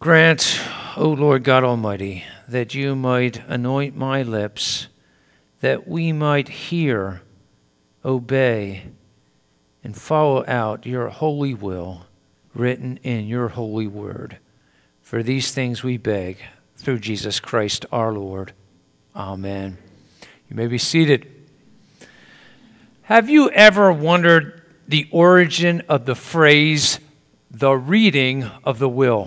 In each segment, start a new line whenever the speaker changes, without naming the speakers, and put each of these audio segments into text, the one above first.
Grant, O Lord God Almighty, that you might anoint my lips, that we might hear, obey, and follow out your holy will written in your holy word. For these things we beg through Jesus Christ our Lord. Amen. You may be seated. Have you ever wondered the origin of the phrase, the reading of the will?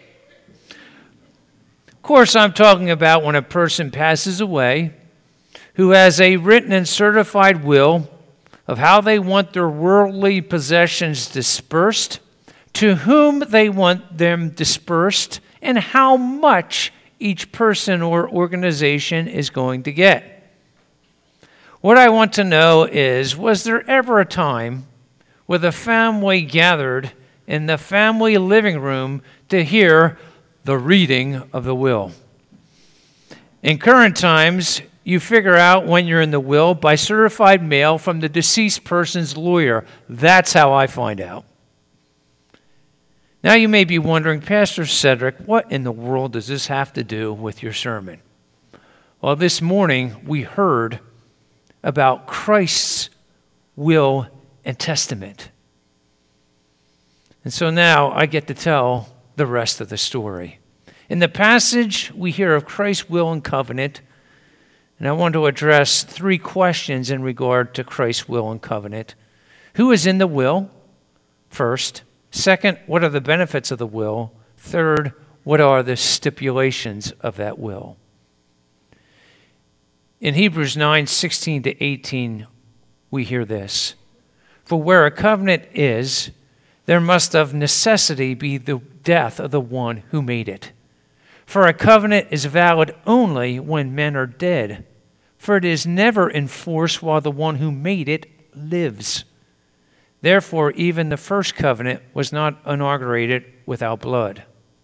Of course, I'm talking about when a person passes away who has a written and certified will of how they want their worldly possessions dispersed, to whom they want them dispersed, and how much each person or organization is going to get. What I want to know is, was there ever a time where the family gathered in the family living room to hear the reading of the will? In current times, you figure out when you're in the will by certified mail from the deceased person's lawyer. That's how I find out. Now you may be wondering, Pastor Cedric, what in the world does this have to do with your sermon? Well, this morning we heard about Christ's will and testament. And so now I get to tell the rest of the story. In the passage, we hear of Christ's will and covenant, and I want to address three questions in regard to Christ's will and covenant. Who is in the will? First. Second, what are the benefits of the will? Third, what are the stipulations of that will? In Hebrews 9:16-18, we hear this. For where a covenant is, there must of necessity be the death of the one who made it. For a covenant is valid only when men are dead, for it is never in force while the one who made it lives. Therefore, even the first covenant was not inaugurated without blood.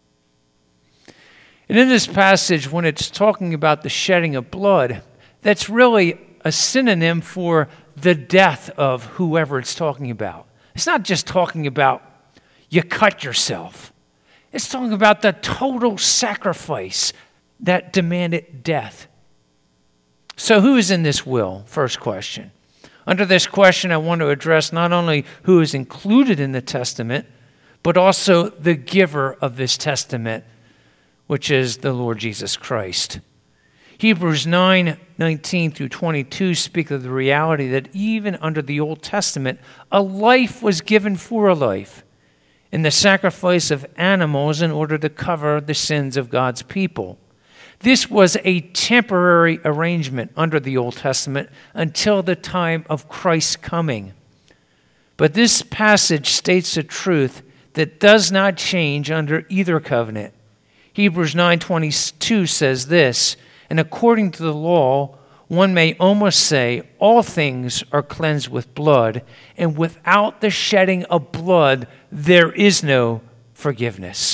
And in this passage, when it's talking about the shedding of blood, that's really a synonym for the death of whoever it's talking about. It's not just talking about you cut yourself. It's talking about the total sacrifice that demanded death. So who is in this will? First question. Under this question, I want to address not only who is included in the testament, but also the giver of this testament, which is the Lord Jesus Christ. Hebrews 9:19-22 speak of the reality that even under the Old Testament, a life was given for a life in the sacrifice of animals in order to cover the sins of God's people. This was a temporary arrangement under the Old Testament until the time of Christ's coming. But this passage states a truth that does not change under either covenant. Hebrews 9:22 says this, and according to the law, one may almost say all things are cleansed with blood, and without the shedding of blood, there is no forgiveness.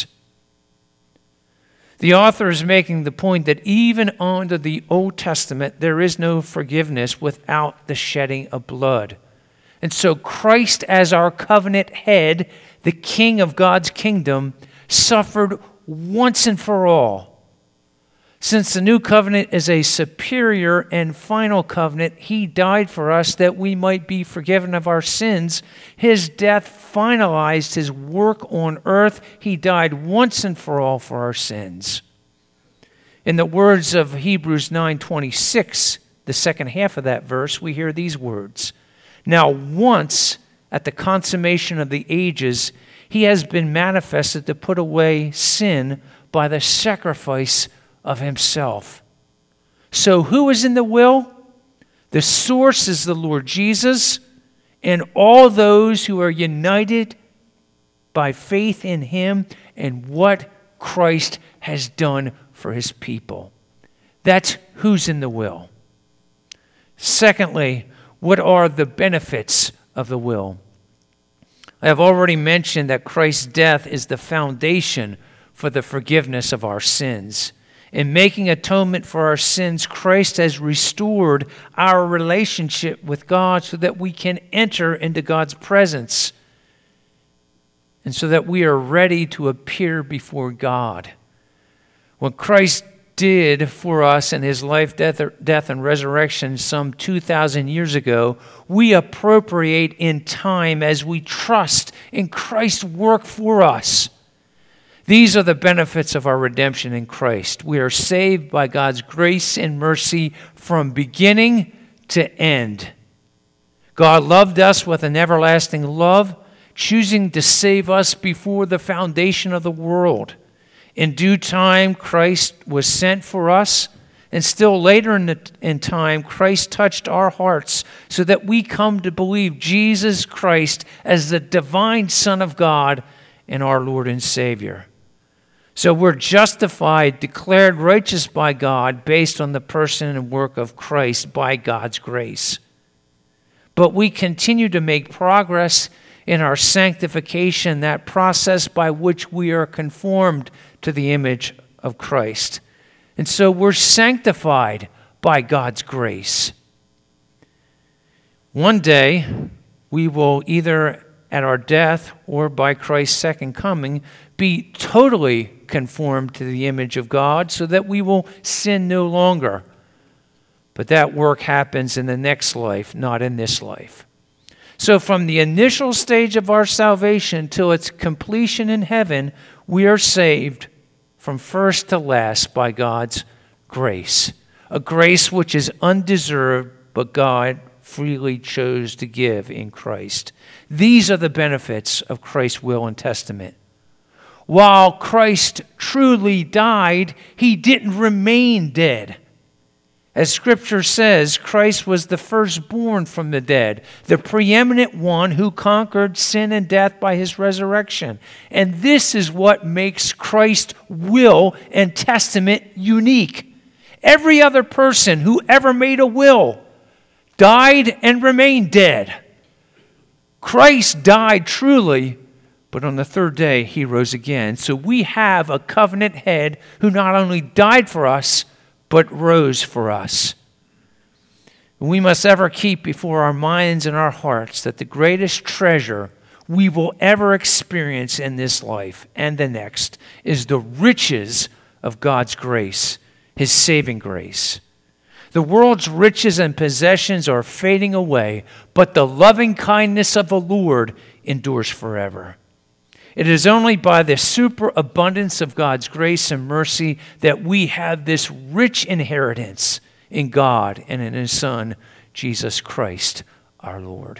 The author is making the point that even under the Old Testament, there is no forgiveness without the shedding of blood. And so Christ, as our covenant head, the King of God's kingdom, suffered once and for all. Since the new covenant is a superior and final covenant, he died for us that we might be forgiven of our sins. His death finalized his work on earth. He died once and for all for our sins. In the words of Hebrews 9:26, the second half of that verse, we hear these words. Now once, at the consummation of the ages, he has been manifested to put away sin by the sacrifice of himself. So who is in the will? The source is the Lord Jesus, and all those who are united by faith in him and what Christ has done for his people. That's who's in the will. Secondly, what are the benefits of the will? I have already mentioned that Christ's death is the foundation for the forgiveness of our sins. In making atonement for our sins, Christ has restored our relationship with God so that we can enter into God's presence. and so that we are ready to appear before God. What Christ did for us in his life, death, and resurrection some 2,000 years ago, we appropriate in time as we trust in Christ's work for us. These are the benefits of our redemption in Christ. We are saved by God's grace and mercy from beginning to end. God loved us with an everlasting love, choosing to save us before the foundation of the world. In due time, Christ was sent for us, and still later in time, Christ touched our hearts so that we come to believe Jesus Christ as the divine Son of God and our Lord and Savior. So we're justified, declared righteous by God based on the person and work of Christ by God's grace. But we continue to make progress in our sanctification, that process by which we are conformed to the image of Christ. And so we're sanctified by God's grace. One day, we will either at our death or by Christ's second coming be totally conformed to the image of God so that we will sin no longer. But that work happens in the next life, not in this life. So from the initial stage of our salvation till its completion in heaven, we are saved from first to last by God's grace. A grace which is undeserved, but God freely chose to give in Christ. These are the benefits of Christ's will and testament. While Christ truly died, he didn't remain dead. As Scripture says, Christ was the firstborn from the dead, the preeminent one who conquered sin and death by his resurrection. And this is what makes Christ's will and testament unique. Every other person who ever made a will died and remained dead. Christ died truly, but on the third day he rose again. So we have a covenant head who not only died for us, but rose for us. We must ever keep before our minds and our hearts that the greatest treasure we will ever experience in this life and the next is the riches of God's grace, his saving grace. The world's riches and possessions are fading away, but the loving kindness of the Lord endures forever. It is only by the superabundance of God's grace and mercy that we have this rich inheritance in God and in his Son, Jesus Christ, our Lord.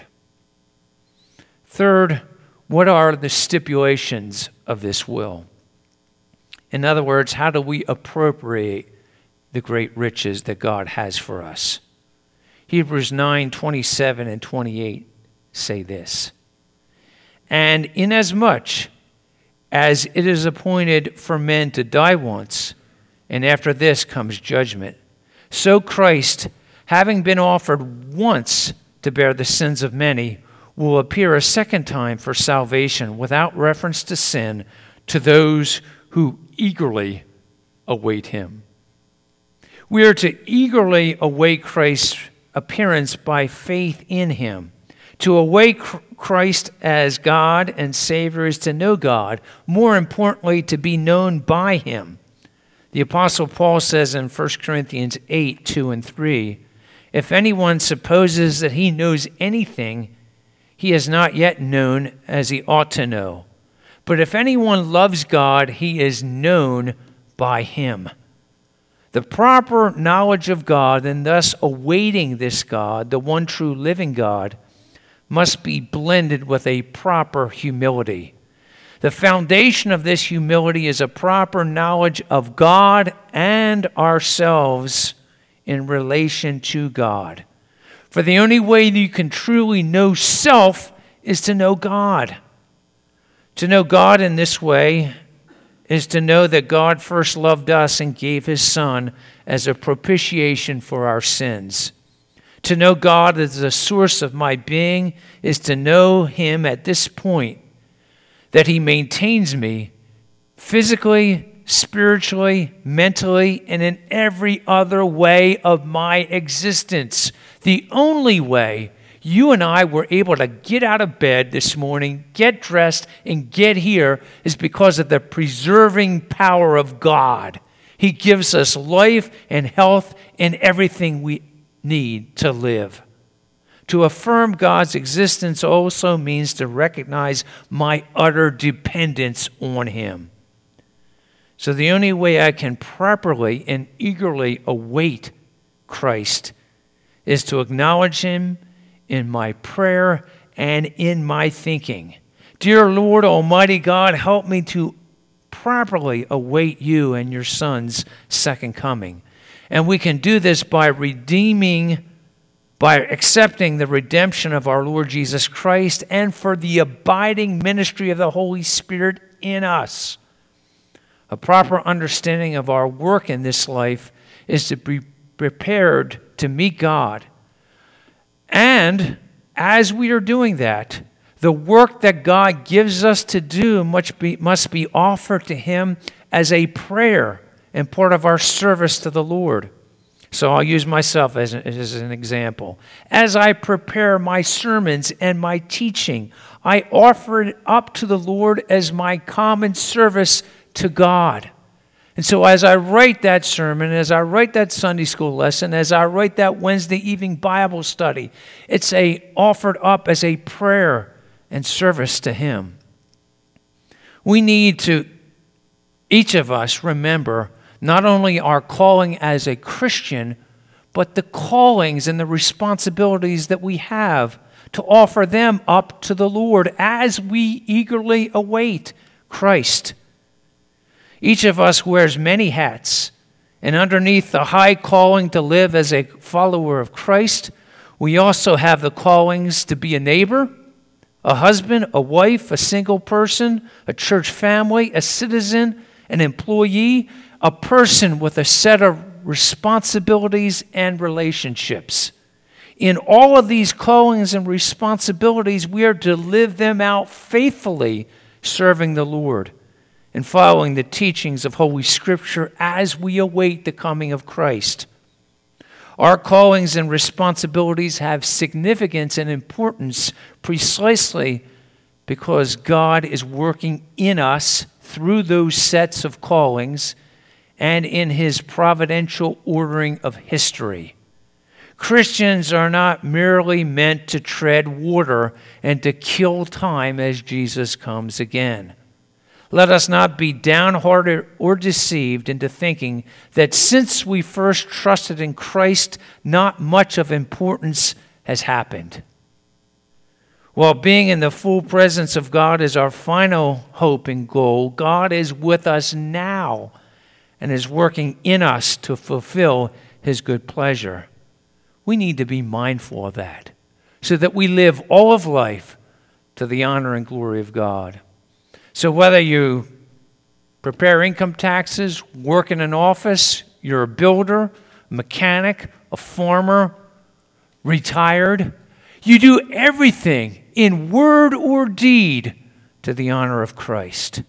Third, what are the stipulations of this will? In other words, how do we appropriate the great riches that God has for us? Hebrews 9:27 and 28 say this: "And inasmuch as it is appointed for men to die once, and after this comes judgment, so Christ, having been offered once to bear the sins of many, will appear a second time for salvation without reference to sin to those who eagerly await him." We are to eagerly await Christ's appearance by faith in him. To await Christ as God and Savior is to know God, more importantly, to be known by him. The Apostle Paul says in 1 Corinthians 8:2 and 3, "If anyone supposes that he knows anything, he has not yet known as he ought to know. But if anyone loves God, he is known by him." The proper knowledge of God, and thus awaiting this God, the one true living God, must be blended with a proper humility. The foundation of this humility is a proper knowledge of God and ourselves in relation to God. For the only way that you can truly know self is to know God. To know God in this way is to know that God first loved us and gave his Son as a propitiation for our sins. To know God as the source of my being is to know him at this point, that he maintains me physically, spiritually, mentally, and in every other way of my existence. The only way you and I were able to get out of bed this morning, get dressed, and get here is because of the preserving power of God. He gives us life and health and everything we need to live. To affirm God's existence also means to recognize my utter dependence on Him. So the only way I can properly and eagerly await Christ is to acknowledge Him in my prayer and in my thinking. Dear Lord Almighty God, help me to properly await you and your Son's second coming. And we can do this by accepting the redemption of our Lord Jesus Christ and for the abiding ministry of the Holy Spirit in us. A proper understanding of our work in this life is to be prepared to meet God. And as we are doing that, the work that God gives us to do must be offered to Him as a prayer and part of our service to the Lord. So I'll use myself as an example. As I prepare my sermons and my teaching, I offer it up to the Lord as my common service to God. And so as I write that sermon, as I write that Sunday school lesson, as I write that Wednesday evening Bible study, it's offered up as a prayer and service to Him. We need to, each of us, remember not only our calling as a Christian, but the callings and the responsibilities that we have to offer them up to the Lord as we eagerly await Christ. Each of us wears many hats, and underneath the high calling to live as a follower of Christ, we also have the callings to be a neighbor, a husband, a wife, a single person, a church family, a citizen, an employee, a person with a set of responsibilities and relationships. In all of these callings and responsibilities, we are to live them out faithfully, serving the Lord and following the teachings of Holy Scripture as we await the coming of Christ. Our callings and responsibilities have significance and importance precisely because God is working in us through those sets of callings and in His providential ordering of history. Christians are not merely meant to tread water and to kill time as Jesus comes again. Let us not be downhearted or deceived into thinking that since we first trusted in Christ, not much of importance has happened. While being in the full presence of God is our final hope and goal, God is with us now and is working in us to fulfill His good pleasure. We need to be mindful of that so that we live all of life to the honor and glory of God. So whether you prepare income taxes, work in an office, you're a builder, mechanic, a farmer, retired, you do everything in word or deed to the honor of Christ.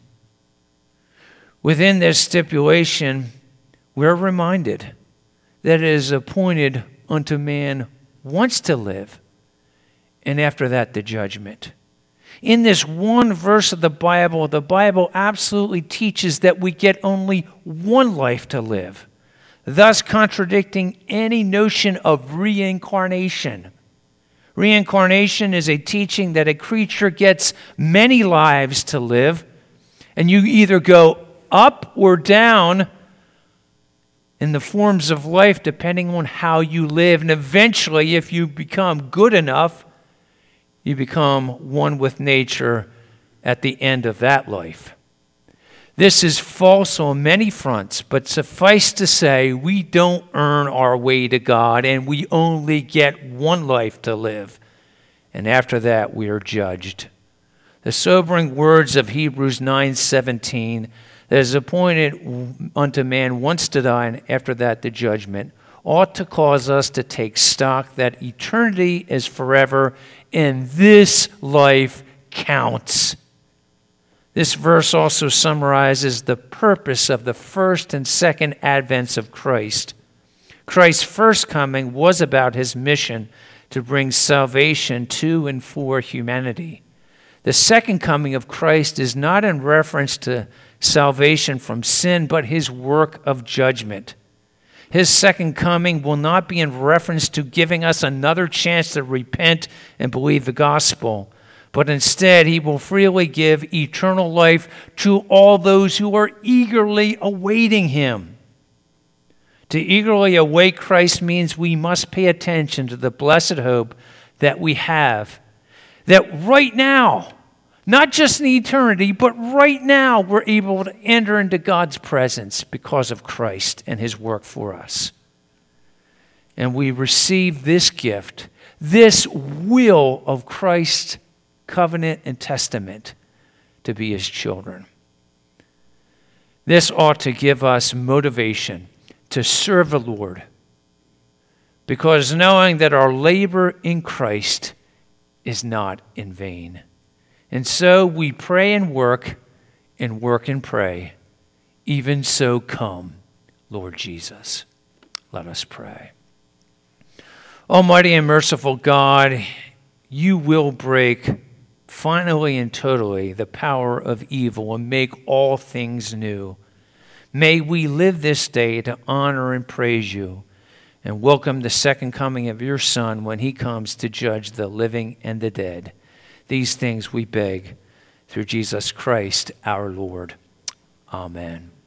Within this stipulation, we're reminded that it is appointed unto man once to live, and after that the judgment. In this one verse of the Bible absolutely teaches that we get only one life to live, thus contradicting any notion of reincarnation. Reincarnation is a teaching that a creature gets many lives to live, and you either go up or down in the forms of life depending on how you live. And eventually, if you become good enough, you become one with nature at the end of that life. This is false on many fronts, but suffice to say, we don't earn our way to God, and we only get one life to live. And after that, we are judged. The sobering words of Hebrews 9:17, that is appointed unto man once to die, and after that the judgment, ought to cause us to take stock that eternity is forever, and this life counts. This verse also summarizes the purpose of the first and second advents of Christ. Christ's first coming was about His mission to bring salvation to and for humanity. The second coming of Christ is not in reference to salvation from sin, but his work of judgment. His second coming will not be in reference to giving us another chance to repent and believe the gospel, but instead he will freely give eternal life to all those who are eagerly awaiting him. To eagerly await Christ means we must pay attention to the blessed hope that we have, that right now, not just in eternity, but right now we're able to enter into God's presence because of Christ and his work for us. And we receive this gift, this will of Christ's covenant and testament to be his children. This ought to give us motivation to serve the Lord, because knowing that our labor in Christ is not in vain. And so we pray and work and pray. Even so come, Lord Jesus. Let us pray. Almighty and merciful God, you will break finally and totally the power of evil and make all things new. May we live this day to honor and praise you and welcome the second coming of your Son when he comes to judge the living and the dead. These things we beg through Jesus Christ our Lord. Amen.